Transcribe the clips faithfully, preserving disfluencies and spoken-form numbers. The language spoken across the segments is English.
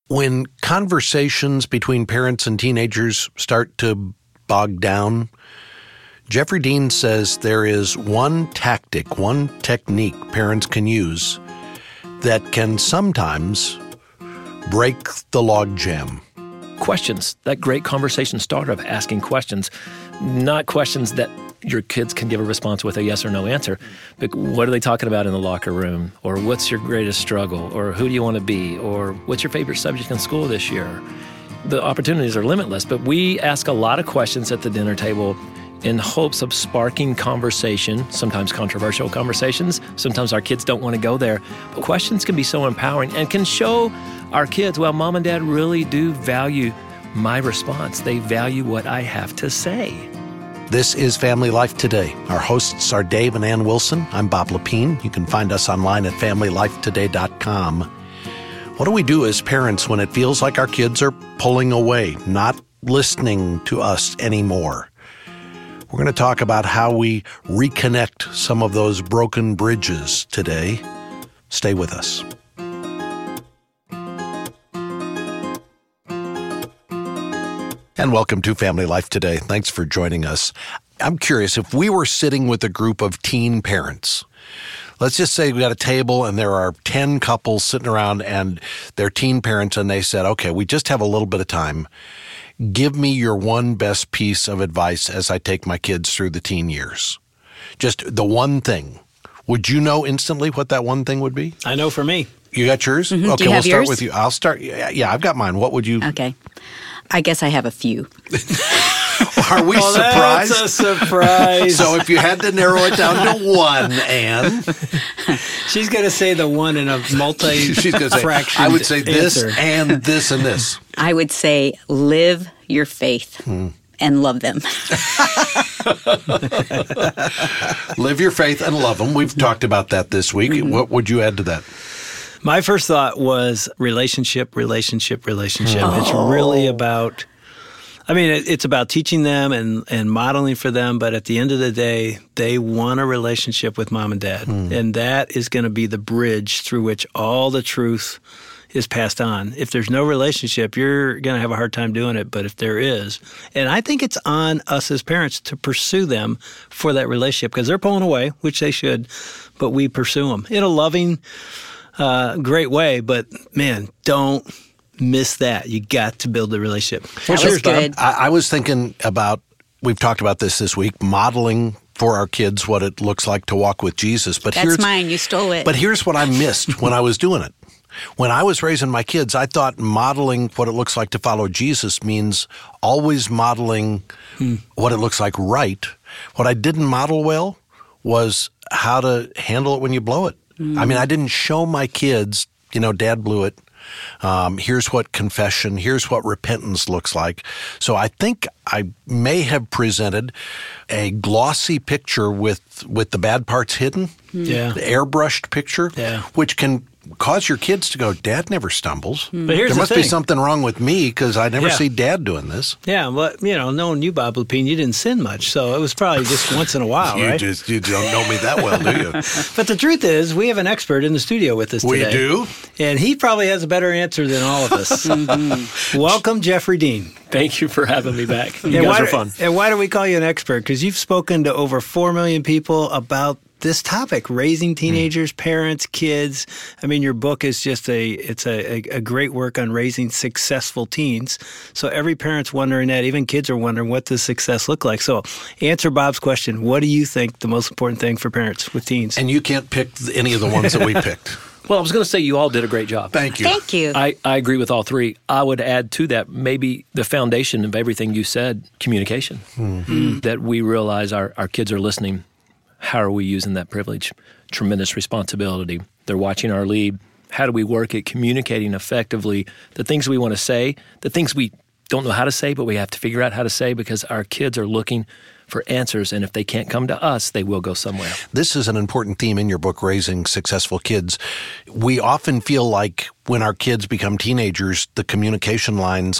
When conversations between parents and teenagers start to bog down, Jeffrey Dean says there is one tactic, one technique parents can use that can sometimes break the logjam. Questions, that great conversation starter of asking questions, not questions that your kids can give a response with a yes or no answer, but what are they talking about in the locker room? Or what's your greatest struggle? Or who do you want to be? Or what's your favorite subject in school this year? The opportunities are limitless, but we ask a lot of questions at the dinner table in hopes of sparking conversation, sometimes controversial conversations. Sometimes our kids don't want to go there, but questions can be so empowering and can show our kids, well, mom and dad really do value my response. They value what I have to say. This is Family Life Today. Our hosts are Dave and Ann Wilson. I'm Bob Lepine. You can find us online at family life today dot com. What do we do as parents when it feels like our kids are pulling away, not listening to us anymore? We're going to talk about how we reconnect some of those broken bridges today. Stay with us. And welcome to Family Life Today. Thanks for joining us. I'm curious, if we were sitting with a group of teen parents, let's just say we got a table and there are ten couples sitting around and they're teen parents, and they said, okay, we just have a little bit of time. Give me your one best piece of advice as I take my kids through the teen years. Just the one thing. Would you know instantly what that one thing would be? I know for me. You got yours? Mm-hmm. Okay, Do you we'll have start yours? with you. I'll start. Yeah, yeah, I've got mine. What would you? Okay. I guess I have a few. Are we Oh, surprised? that's a surprise. So if you had to narrow it down to one, Ann. She's going to say the one in a She's going to say, multi-fractioned I would say this answer. and this and this. I would say live your faith Hmm. and love them. Live your faith and love them. We've talked about that this week. Mm-hmm. What would you add to that? My first thought was relationship, relationship, relationship. Oh. It's really about, I mean, it, it's about teaching them and, and modeling for them, but at the end of the day, they want a relationship with mom and dad. Mm. And that is going to be the bridge through which all the truth is passed on. If there's no relationship, you're going to have a hard time doing it. But if there is, and I think it's on us as parents to pursue them for that relationship, because they're pulling away, which they should, but we pursue them in a loving, uh, great way. But man, don't miss that. You got to build a relationship. That What's was yours, Bob? good. I, I was thinking about, we've talked about this this week, modeling for our kids what it looks like to walk with Jesus. But That's here's, mine. You stole it. But here's what I missed when I was doing it. When I was raising my kids, I thought modeling what it looks like to follow Jesus means always modeling hmm. what it looks like right. What I didn't model well was how to handle it when you blow it. Mm. I mean, I didn't show my kids, you know, Dad blew it. Um, here's what confession, here's what repentance looks like. So I think I may have presented a glossy picture with, with the bad parts hidden, Yeah. the airbrushed picture, Yeah. which can cause your kids to go, Dad never stumbles. But here's there the must thing. be something wrong with me because I never Yeah. see Dad doing this. Yeah, well, you know, knowing you, Bob Lepine, you didn't sin much, so it was probably just once in a while, you right? just you don't know me that well, do you? But the truth is, we have an expert in the studio with us We today. do? And he probably has a better answer than all of us. Welcome, Jeffrey Dean. Thank you for having me back. You and guys why, are fun. And why do we call you an expert? Because you've spoken to over four million people about this topic, raising teenagers, mm. parents, kids. I mean, your book is just a, it's a, a, a great work on raising successful teens. So every parent's wondering that, even kids are wondering what does success look like. So answer Bob's question. What do you think the most important thing for parents with teens? And you can't pick any of the ones that we picked. Well, I was going to say you all did a great job. Thank you. Thank you. I, I agree with all three. I would add to that maybe the foundation of everything you said, communication, mm-hmm. that we realize our, our kids are listening. How are we using that privilege? Tremendous responsibility. They're watching our lead. How do we work at communicating effectively the things we want to say, the things we don't know how to say, but we have to figure out how to say because our kids are looking for answers, and if they can't come to us, they will go somewhere. This is an important theme in your book, Raising Successful Kids. We often feel like when our kids become teenagers, the communication lines get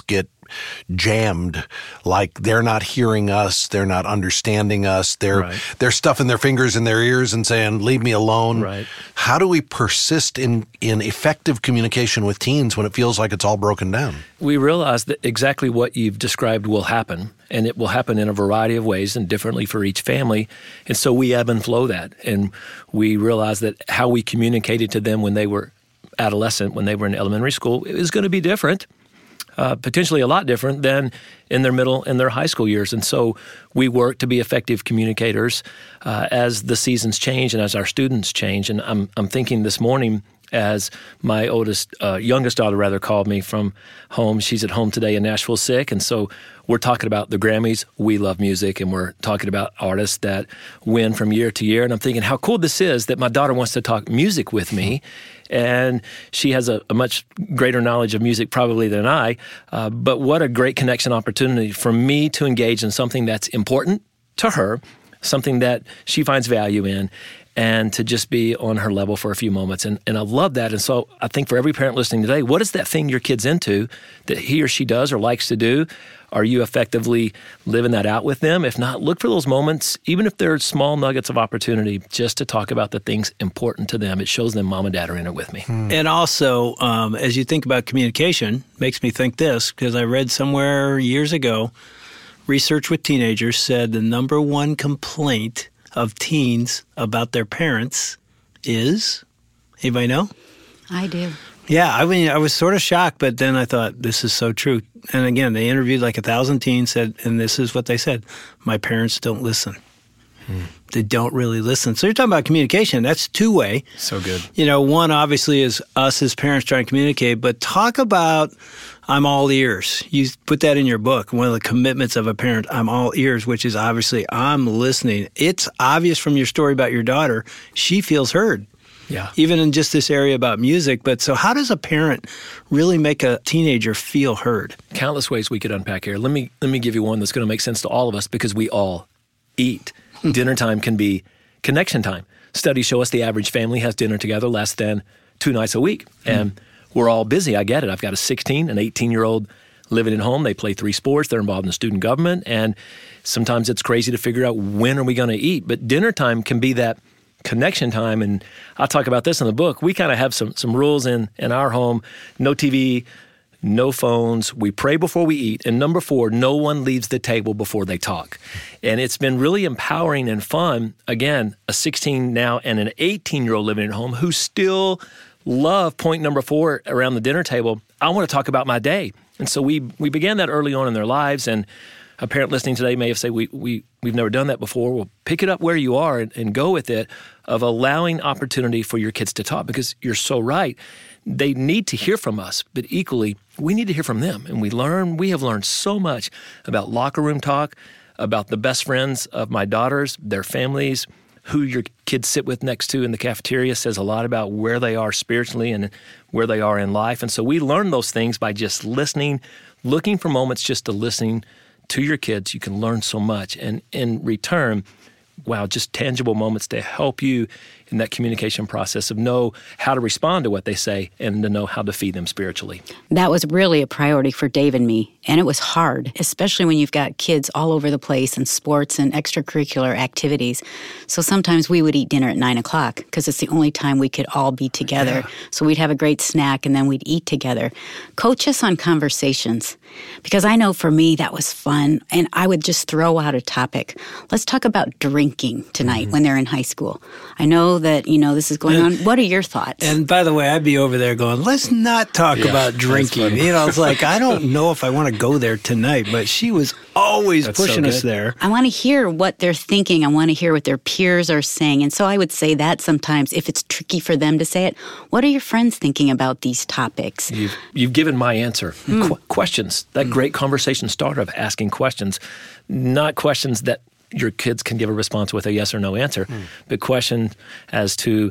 jammed, like they're not hearing us, they're not understanding us, they're Right. they're stuffing their fingers in their ears and saying, leave me alone. Right. How do we persist in, in effective communication with teens when it feels like it's all broken down? We realize that exactly what you've described will happen, and it will happen in a variety of ways and differently for each family. And so we ebb and flow that. And we realize that how we communicated to them when they were adolescent, when they were in elementary school, is going to be different, uh, potentially a lot different than in their middle and their high school years. And so we work to be effective communicators uh, as the seasons change and as our students change. And I'm, I'm thinking this morning, as my oldest, uh, youngest daughter rather, called me from home. She's at home today in Nashville sick. And so we're talking about the Grammys. We love music, and we're talking about artists that win from year to year. And I'm thinking how cool this is that my daughter wants to talk music with me. And she has a, a much greater knowledge of music probably than I. Uh, but what a great connection opportunity for me to engage in something that's important to her, something that she finds value in, and to just be on her level for a few moments. And, and I love that. And so I think for every parent listening today, what is that thing your kid's into that he or she does or likes to do? Are you effectively living that out with them? If not, look for those moments, even if they're small nuggets of opportunity, just to talk about the things important to them. It shows them mom and dad are in it with me. Hmm. And also, um, as you think about communication, makes me think this, because I read somewhere years ago, research with teenagers said the number one complaint of teens about their parents is, anybody know? I do. Yeah, I mean, I was sort of shocked, but then I thought, this is so true. And again, they interviewed like a thousand teens, said, and this is what they said: my parents don't listen. Hmm. They don't really listen. So you're talking about communication. That's two-way. So good. You know, one obviously is us as parents trying to communicate, but talk about I'm all ears. You put that in your book. One of the commitments of a parent, I'm all ears, which is obviously I'm listening. It's obvious from your story about your daughter, she feels heard. Yeah. Even in just this area about music. But so how does a parent really make a teenager feel heard? Countless ways we could unpack here. Let me let me give you one that's going to make sense to all of us because we all eat. Dinner time can be connection time. Studies show us the average family has dinner together less than two nights a week. And mm. we're all busy. I get it. I've got a sixteen and eighteen-year-old living at home. They play three sports. They're involved in student government. And sometimes it's crazy to figure out when are we going to eat. But dinner time can be that connection time. And I'll talk about this in the book. We kind of have some some rules in, in our home. No T V, no phones. We pray before we eat. And number four, no one leaves the table before they talk. And it's been really empowering and fun. Again, a sixteen now and an eighteen-year-old living at home who still love point number four around the dinner table. I want to talk about my day. And so we we began that early on in their lives. And a parent listening today may have said, we, we, we've never done that before. Well, pick it up where you are and, and go with it, of allowing opportunity for your kids to talk, because you're so right. They need to hear from us, but equally, we need to hear from them. And we learn, we have learned so much about locker room talk, about the best friends of my daughters, their families, who your kids sit with next to in the cafeteria says a lot about where they are spiritually and where they are in life. And so we learn those things by just listening, looking for moments just to listening to your kids. You can learn so much. And in return, wow, just tangible moments to help you in that communication process of know how to respond to what they say and to know how to feed them spiritually. That was really a priority for Dave and me. And it was hard, especially when you've got kids all over the place and sports and extracurricular activities. So sometimes we would eat dinner at nine o'clock because it's the only time we could all be together. Yeah. So we'd have a great snack and then we'd eat together. Coach us on conversations, because I know for me that was fun. And I would just throw out a topic. Let's talk about drinking tonight mm-hmm. when they're in high school. I know that, you know, this is going and, on. What are your thoughts? And by the way, I'd be over there going, let's not talk yeah, about drinking. You know, it's like, I don't know if I want to go there tonight, but she was always that's pushing so us there. I want to hear what they're thinking. I want to hear what their peers are saying. And so I would say that sometimes, if it's tricky for them to say it, what are your friends thinking about these topics? You've, you've given my answer. Mm. Qu- questions. That mm. great conversation starter of asking questions, not questions that your kids can give a response with a yes or no answer, mm. but question as to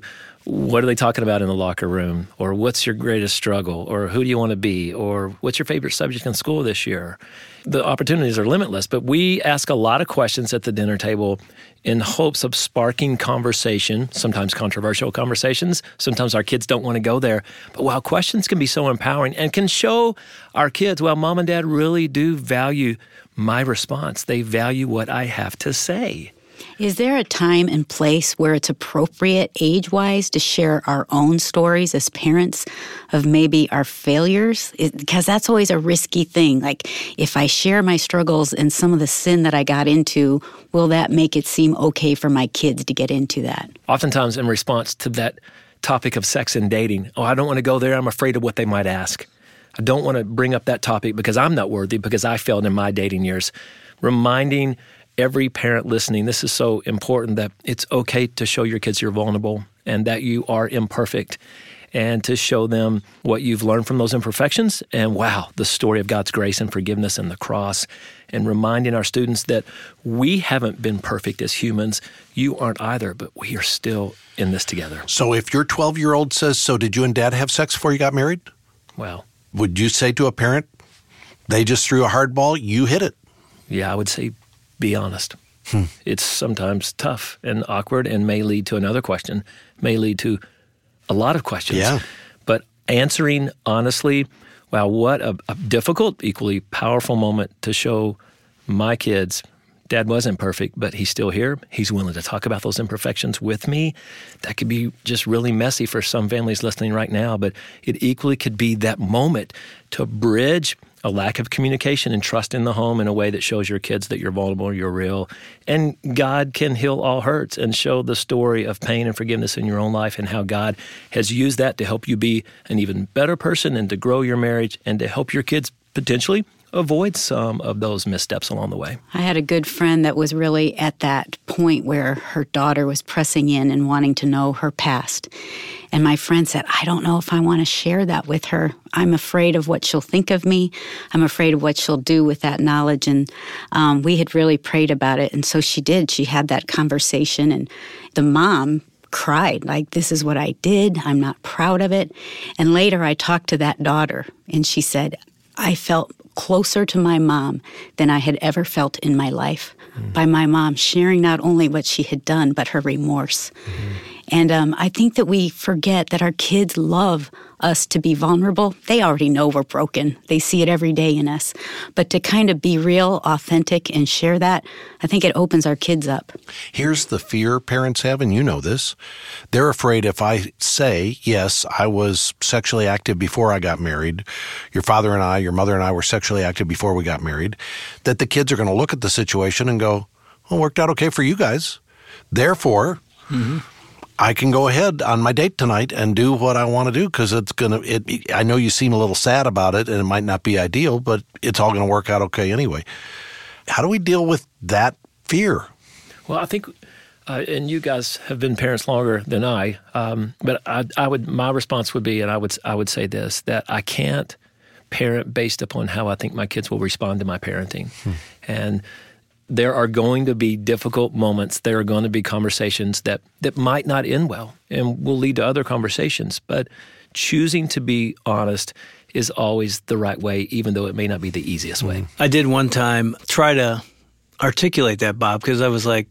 what are they talking about in the locker room? Or what's your greatest struggle? Or who do you want to be? Or what's your favorite subject in school this year? The opportunities are limitless, but we ask a lot of questions at the dinner table in hopes of sparking conversation, sometimes controversial conversations. Sometimes our kids don't want to go there. But while questions can be so empowering and can show our kids, well, mom and dad really do value my response. They value what I have to say. Is there a time and place where it's appropriate age-wise to share our own stories as parents of maybe our failures? Because that's always a risky thing. Like, if I share my struggles and some of the sin that I got into, will that make it seem okay for my kids to get into that? Oftentimes in response to that topic of sex and dating, oh, I don't want to go there. I'm afraid of what they might ask. I don't want to bring up that topic because I'm not worthy, because I failed in my dating years. Reminding every parent listening, this is so important, that it's okay to show your kids you're vulnerable and that you are imperfect, and to show them what you've learned from those imperfections and, wow, the story of God's grace and forgiveness and the cross, and reminding our students that we haven't been perfect as humans. You aren't either, but we are still in this together. So if your twelve-year-old says, so did you and Dad have sex before you got married? Wow. Would you say to a parent, they just threw a hard ball, you hit it? Yeah, I would say, be honest. Hmm. It's sometimes tough and awkward and may lead to another question, may lead to a lot of questions. Yeah. But answering honestly, wow, what a, a difficult, equally powerful moment to show my kids, Dad wasn't perfect, but he's still here. He's willing to talk about those imperfections with me. That could be just really messy for some families listening right now, but it equally could be that moment to bridge a lack of communication and trust in the home in a way that shows your kids that you're vulnerable, you're real, and God can heal all hurts, and show the story of pain and forgiveness in your own life and how God has used that to help you be an even better person and to grow your marriage and to help your kids potentially avoid some of those missteps along the way. I had a good friend that was really at that point where her daughter was pressing in and wanting to know her past. And my friend said, I don't know if I want to share that with her. I'm afraid of what she'll think of me. I'm afraid of what she'll do with that knowledge. And um, we had really prayed about it. And so she did. She had that conversation. And the mom cried, like, this is what I did. I'm not proud of it. And later I talked to that daughter, and she said, I felt closer to my mom than I had ever felt in my life, mm-hmm. by my mom sharing not only what she had done, but her remorse. Mm-hmm. And um, I think that we forget that our kids love us to be vulnerable. They already know we're broken. They see it every day in us. But to kind of be real, authentic, and share that, I think it opens our kids up. Here's the fear parents have, and you know this. They're afraid if I say, yes, I was sexually active before I got married, your father and I, your mother and I were sexually active before we got married, that the kids are going to look at the situation and go, well, it worked out okay for you guys. Therefore, mm-hmm. I can go ahead on my date tonight and do what I want to do, because it's going to, it, I know you seem a little sad about it and it might not be ideal, but it's all going to work out okay anyway. How do we deal with that fear? Well, I think, uh, and you guys have been parents longer than I, um, but I, I would, my response would be, and I would, I would say this, that I can't parent based upon how I think my kids will respond to my parenting. Hmm. And there are going to be difficult moments. There are going to be conversations that, that might not end well and will lead to other conversations. But choosing to be honest is always the right way, even though it may not be the easiest way. I did one time try to articulate that, Bob, because I was like,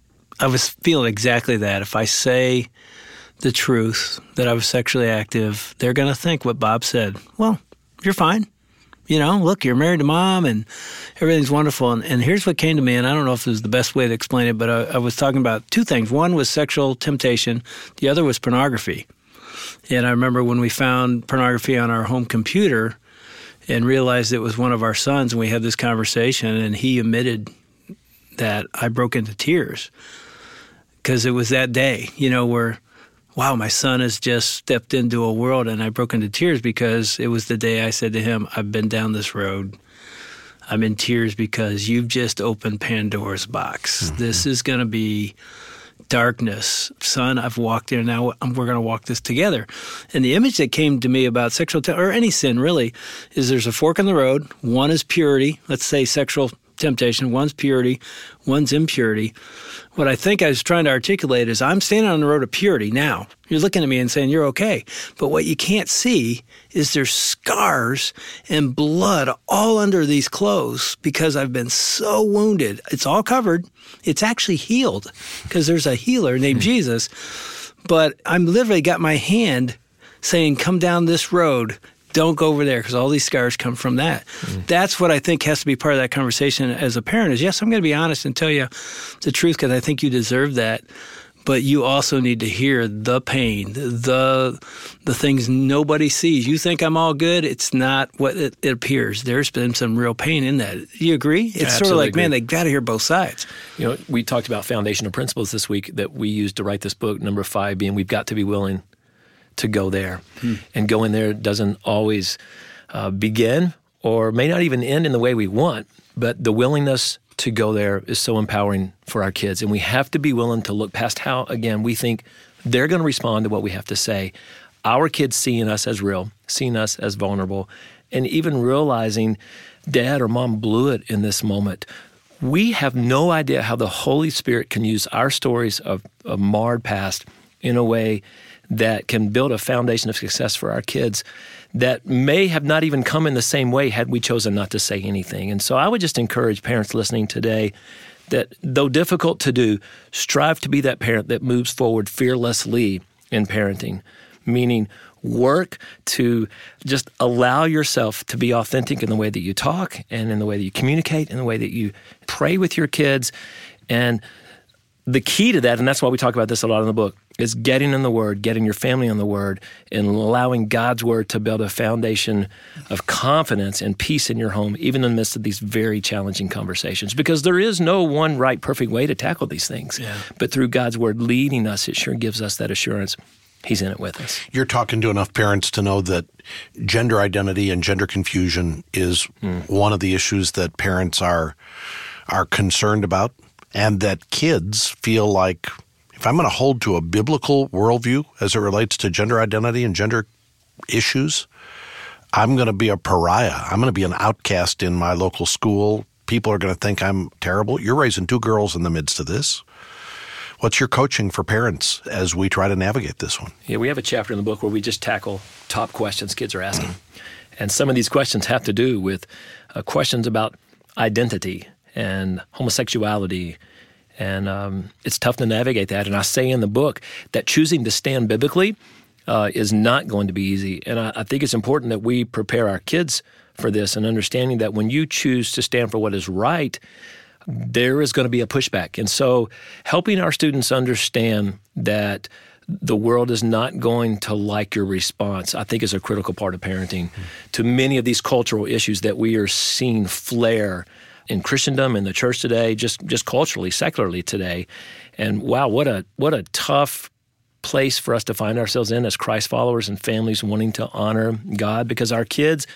I was feeling exactly that. If I say the truth, that I was sexually active, they're going to think what Bob said. Well, you're fine. You know, look, you're married to mom and everything's wonderful. And, and here's what came to me, and I don't know if this is the best way to explain it, but I, I was talking about two things. One was sexual temptation. The other was pornography. And I remember when we found pornography on our home computer and realized it was one of our sons, and we had this conversation, and he admitted that, I broke into tears because it was that day, you know, where, wow, my son has just stepped into a world, and I broke into tears because it was the day I said to him, I've been down this road. I'm in tears because you've just opened Pandora's box. Mm-hmm. This is going to be darkness. Son, I've walked there. Now we're going to walk this together. And the image that came to me about sexual, te- or any sin really, is there's a fork in the road. One is purity, let's say sexual temptation, one's purity, one's impurity. What I think I was trying to articulate is I'm standing on the road of purity now. You're looking at me and saying you're okay. But what you can't see is there's scars and blood all under these clothes because I've been so wounded. It's all covered. It's actually healed because there's a healer named mm-hmm. Jesus. But I'm literally got my hand saying, come down this road. Don't go over there because all these scars come from that. Mm. That's what I think has to be part of that conversation as a parent is, yes, I'm going to be honest and tell you the truth because I think you deserve that. But you also need to hear the pain, the the things nobody sees. You think I'm all good. It's not what it, it appears. There's been some real pain in that. Do you agree? It's Absolutely sort of like, agree. man, they got to hear both sides. You know, we talked about foundational principles this week that we used to write this book, number five being we've got to be willing to go there. Hmm. And going there doesn't always uh, begin or may not even end in the way we want, but the willingness to go there is so empowering for our kids. And we have to be willing to look past how, again, we think they're going to respond to what we have to say. Our kids seeing us as real, seeing us as vulnerable, and even realizing dad or mom blew it in this moment. We have no idea how the Holy Spirit can use our stories of a marred past in a way that can build a foundation of success for our kids that may have not even come in the same way had we chosen not to say anything. And so I would just encourage parents listening today that, though difficult to do, strive to be that parent that moves forward fearlessly in parenting, meaning work to just allow yourself to be authentic in the way that you talk and in the way that you communicate, in the way that you pray with your kids. And the key to that, and that's why we talk about this a lot in the book, is getting in the Word, getting your family in the Word, and allowing God's Word to build a foundation of confidence and peace in your home, even in the midst of these very challenging conversations. Because there is no one right, perfect way to tackle these things. Yeah. But through God's Word leading us, it sure gives us that assurance He's in it with us. You're talking to enough parents to know that gender identity and gender confusion is mm. one of the issues that parents are are concerned about, and that kids feel like, if I'm going to hold to a biblical worldview as it relates to gender identity and gender issues, I'm going to be a pariah. I'm going to be an outcast in my local school. People are going to think I'm terrible. You're raising two girls in the midst of this. What's your coaching for parents as we try to navigate this one? Yeah, we have a chapter in the book where we just tackle top questions kids are asking. And some of these questions have to do with uh, questions about identity and homosexuality. And um, it's tough to navigate that. And I say in the book that choosing to stand biblically uh, is not going to be easy. And I, I think it's important that we prepare our kids for this and understanding that when you choose to stand for what is right, there is going to be a pushback. And so helping our students understand that the world is not going to like your response, I think is a critical part of parenting mm-hmm. to many of these cultural issues that we are seeing flare in Christendom, in the church today, just just culturally, secularly today. And wow, what a what a tough place for us to find ourselves in as Christ followers and families wanting to honor God, because our kids,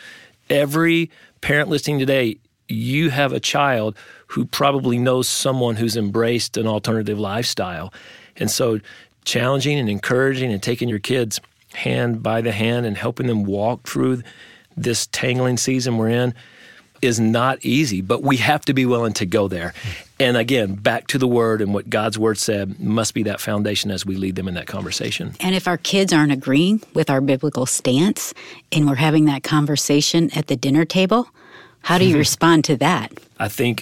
every parent listening today, you have a child who probably knows someone who's embraced an alternative lifestyle. And so challenging and encouraging and taking your kids hand by the hand and helping them walk through this tangling season we're in is not easy, but we have to be willing to go there. And again, back to the Word and what God's Word said must be that foundation as we lead them in that conversation. And if our kids aren't agreeing with our biblical stance and we're having that conversation at the dinner table, how do you respond to that? I think,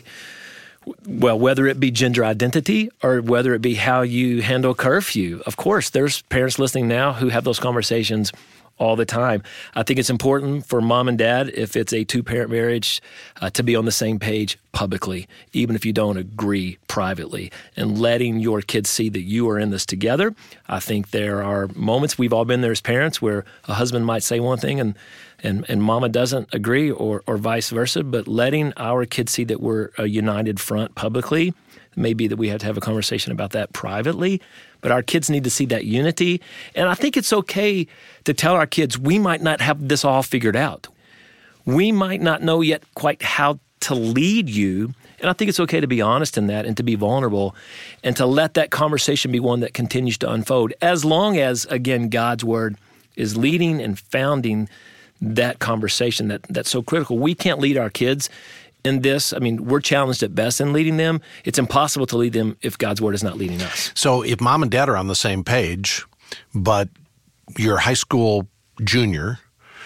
well, whether it be gender identity or whether it be how you handle curfew, of course, there's parents listening now who have those conversations all the time. I think it's important for mom and dad, if it's a two-parent marriage, uh, to be on the same page publicly, even if you don't agree privately, and letting your kids see that you are in this together. I think there are moments, we've all been there as parents, where a husband might say one thing and and, and mama doesn't agree, or, or vice versa, but letting our kids see that we're a united front publicly. Maybe that we have to have a conversation about that privately, but our kids need to see that unity. And I think it's okay to tell our kids we might not have this all figured out. We might not know yet quite how to lead you. And I think it's okay to be honest in that and to be vulnerable and to let that conversation be one that continues to unfold, as long as, again, God's Word is leading and founding that conversation that, that's so critical. We can't lead our kids in this. I mean, we're challenged at best in leading them. It's impossible to lead them if God's word is not leading us. So if mom and dad are on the same page, but your high school junior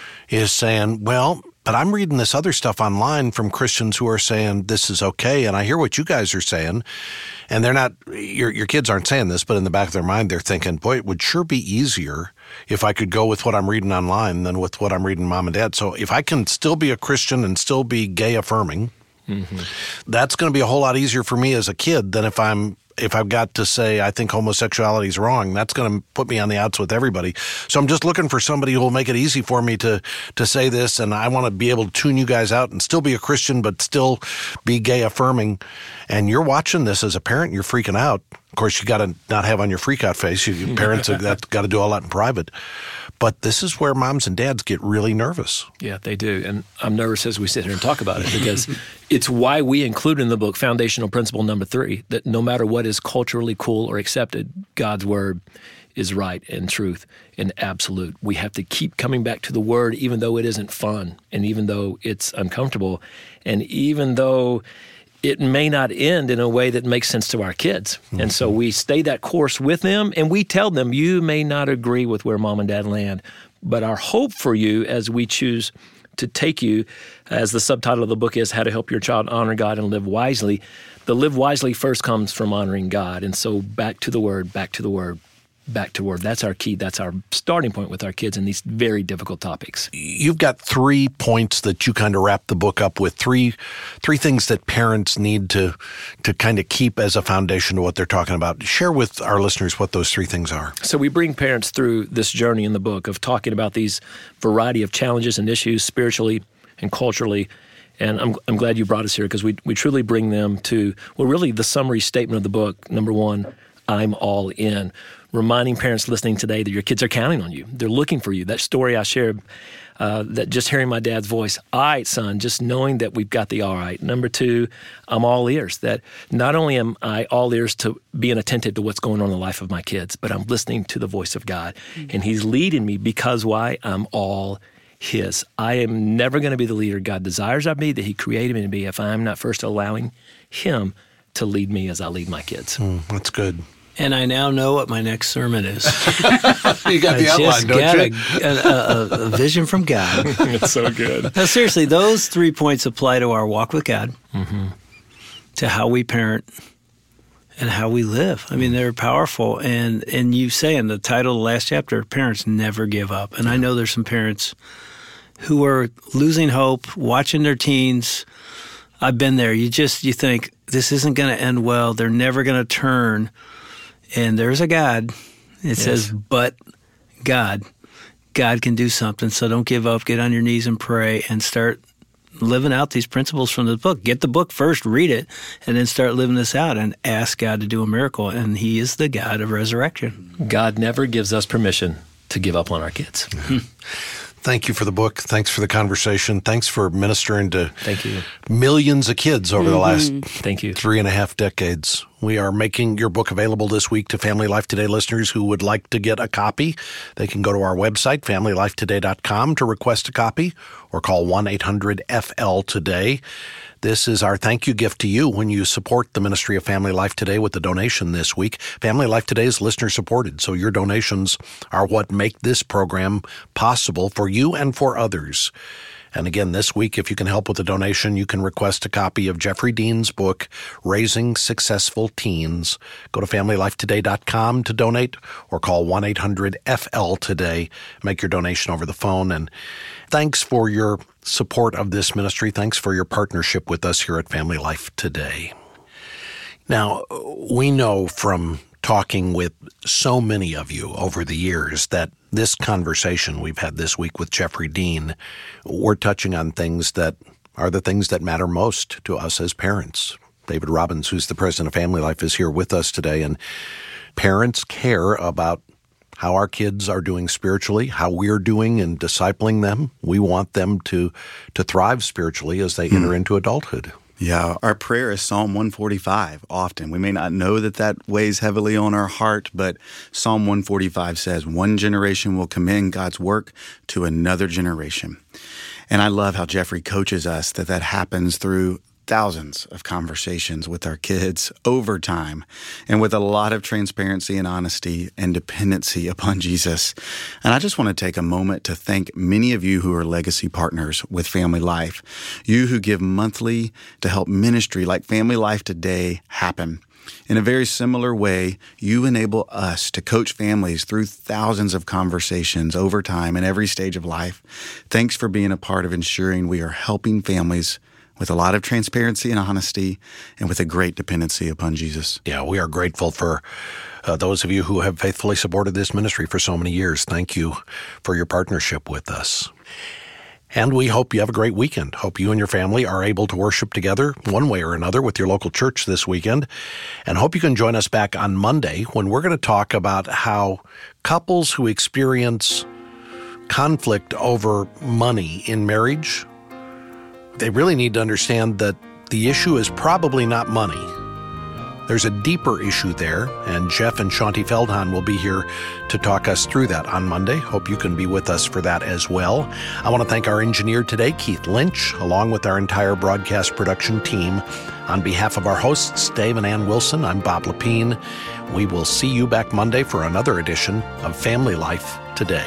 is saying, well, but I'm reading this other stuff online from Christians who are saying this is okay, and I hear what you guys are saying, and they're not, your your kids aren't saying this, but in the back of their mind, they're thinking, boy, it would sure be easier if I could go with what I'm reading online than with what I'm reading mom and dad. So if I can still be a Christian and still be gay affirming, mm-hmm. that's going to be a whole lot easier for me as a kid than if I'm if I've got to say I think homosexuality is wrong. That's going to put me on the outs with everybody. So I'm just looking for somebody who will make it easy for me to to say this, and I want to be able to tune you guys out and still be a Christian but still be gay affirming. And you're watching this as a parent, you're freaking out. Of course, you got to not have on your freak out face. You parents have got to do all that in private. But this is where moms and dads get really nervous. Yeah, they do. And I'm nervous as we sit here and talk about it because it's why we include in the book foundational principle number three, that no matter what is culturally cool or accepted, God's word is right and truth and absolute. We have to keep coming back to the word even though it isn't fun and even though it's uncomfortable and even though it may not end in a way that makes sense to our kids. Mm-hmm. And so we stay that course with them, and we tell them, you may not agree with where mom and dad land, but our hope for you as we choose to take you, as the subtitle of the book is, How to Help Your Child Honor God and Live Wisely, the live wisely first comes from honoring God. And so back to the word, back to the word, back to word. That's our key. That's our starting point with our kids in these very difficult topics. You've got three points that you kind of wrap the book up with, three three things that parents need to to kind of keep as a foundation to what they're talking about. Share with our listeners what those three things are. So we bring parents through this journey in the book of talking about these variety of challenges and issues spiritually and culturally. And I'm I'm glad you brought us here because we we truly bring them to, well, really the summary statement of the book. Number one, I'm all in. Reminding parents listening today that your kids are counting on you. They're looking for you. That story I shared, uh, that just hearing my dad's voice, all right, son, just knowing that we've got the all right. Number two, I'm all ears. That not only am I all ears to being attentive to what's going on in the life of my kids, but I'm listening to the voice of God. Mm-hmm. And he's leading me because why? I'm all his. I am never going to be the leader God desires I be, that he created me to be, if I'm not first allowing him to lead me as I lead my kids. Mm, that's good. And I now know what my next sermon is. You got the I outline, don't you? A, a, a, a vision from God. It's so good. Now, seriously, those three points apply to our walk with God, mm-hmm. to how we parent, and how we live. I mean, they're powerful. And, and you say in the title of the last chapter, parents never give up. And I know there's some parents who are losing hope, watching their teens. I've been there. You just, you think, this isn't going to end well. They're never going to turn. And there's a God. It yes. says, but God. God can do something. So don't give up. Get on your knees and pray and start living out these principles from the book. Get the book first, read it, and then start living this out and ask God to do a miracle. And he is the God of resurrection. God never gives us permission to give up on our kids. Mm-hmm. Thank you for the book. Thanks for the conversation. Thanks for ministering to Thank you. millions of kids over mm-hmm. the last Thank you. three and a half decades. We are making your book available this week to Family Life Today listeners who would like to get a copy. They can go to our website, family life today dot com, to request a copy or call one eight hundred F L today. This is our thank you gift to you when you support the ministry of Family Life Today with a donation this week. Family Life Today is listener supported, so your donations are what make this program possible for you and for others. And again, this week, if you can help with a donation, you can request a copy of Jeffrey Dean's book, Raising Successful Teens. Go to family life today dot com to donate or call one eight hundred F L today. Make your donation over the phone. And thanks for your support of this ministry. Thanks for your partnership with us here at Family Life Today. Now, we know from talking with so many of you over the years that this conversation we've had this week with Jeffrey Dean, we're touching on things that are the things that matter most to us as parents. David Robbins, who's the president of Family Life, is here with us today, and parents care about how our kids are doing spiritually, how we're doing in discipling them. We want them to to thrive spiritually as they hmm. enter into adulthood. Yeah, our prayer is Psalm one forty-five often. We may not know that that weighs heavily on our heart, but Psalm one forty-five says, one generation will commend God's work to another generation. And I love how Jeffrey coaches us that that happens through thousands of conversations with our kids over time, and with a lot of transparency and honesty and dependency upon Jesus. And I just want to take a moment to thank many of you who are legacy partners with Family Life, you who give monthly to help ministry like Family Life Today happen. In a very similar way, you enable us to coach families through thousands of conversations over time in every stage of life. Thanks for being a part of ensuring we are helping families with a lot of transparency and honesty and with a great dependency upon Jesus. Yeah, we are grateful for uh, those of you who have faithfully supported this ministry for so many years. Thank you for your partnership with us. And we hope you have a great weekend. Hope you and your family are able to worship together one way or another with your local church this weekend. And hope you can join us back on Monday when we're going to talk about how couples who experience conflict over money in marriage, they really need to understand that the issue is probably not money. There's a deeper issue there, and Jeff and Shanti Feldhahn will be here to talk us through that on Monday. Hope you can be with us for that as well. I want to thank our engineer today, Keith Lynch, along with our entire broadcast production team. On behalf of our hosts, Dave and Ann Wilson, I'm Bob Lepine. We will see you back Monday for another edition of Family Life Today.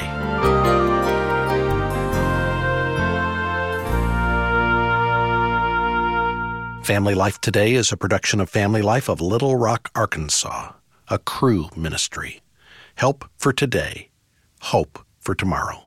Family Life Today is a production of Family Life of Little Rock, Arkansas, a Cru ministry. Help for today, hope for tomorrow.